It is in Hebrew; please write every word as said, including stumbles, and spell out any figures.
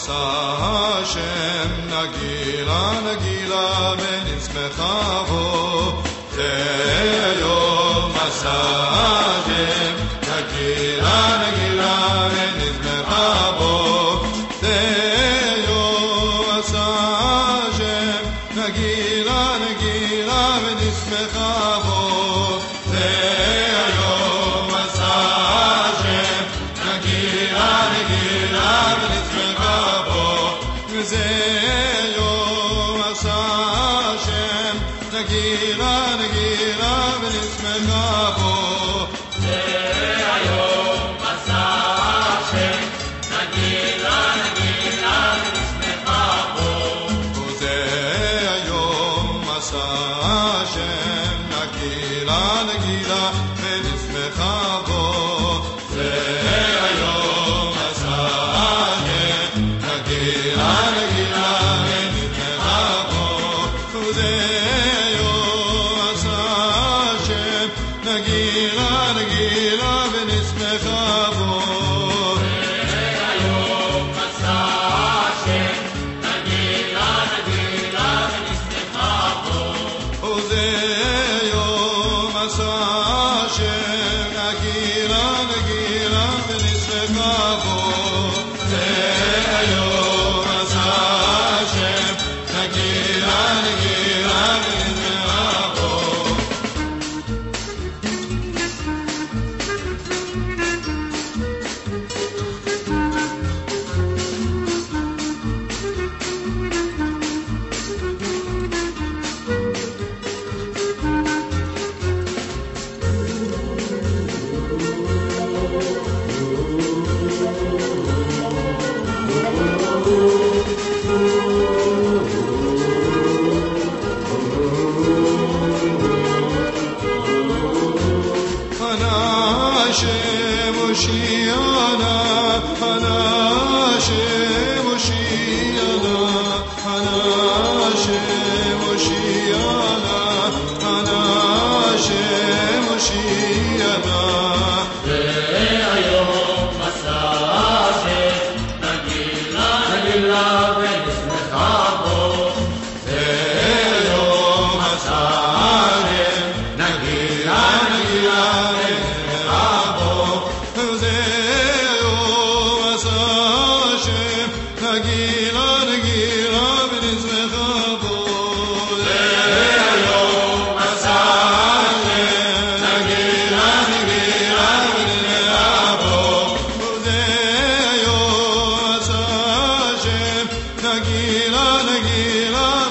Hashem, Nagila, Nagila, ונשמחה בו. זה יום עשה השם, נגילה, נגילה, ונשמחה בו. זה יום עשה השם, נגילה, נגילה, ונשמחה בו. זה יום עשה השם, נגילה, נגילה, ונשמחה בו. זה יום עשה השם, נגילה, נגילה, ונשמחה בו. זה היום עשה השם, נגילה, נגילה, ונשמחה בו. זה היום עשה השם, נגילה, נגילה, ונשמחה בו. זה היום עשה השם, נגילה, נגילה, ונשמחה בו. זה יום עשה השם, נגילה, נגילה, ונשמחה בו. זה היום עשה השם, נגילה, נגילה, ונשמחה בו. זה יום עשה השם, נגילה, נגילה, ונשמחה בו. זה יום עשה השם, נגילה, נגילה, ונשמחה בו. Hashem Oshiana, Hashem Oshiana, Hashem Oshiana, Hashem Oshiana. זה היום עשה השם, נגילה, נגילה, ונשמחה בו. זה יום עשה השם, נגילה, נגילה, ונשמחה בו. זה יום עשה השם, נגילה, נגילה, ונשמחה בו. זה יום עשה השם, נגילה, נגילה, ונשמחה בו. זה יום עשה השם, נגילה, נגילה,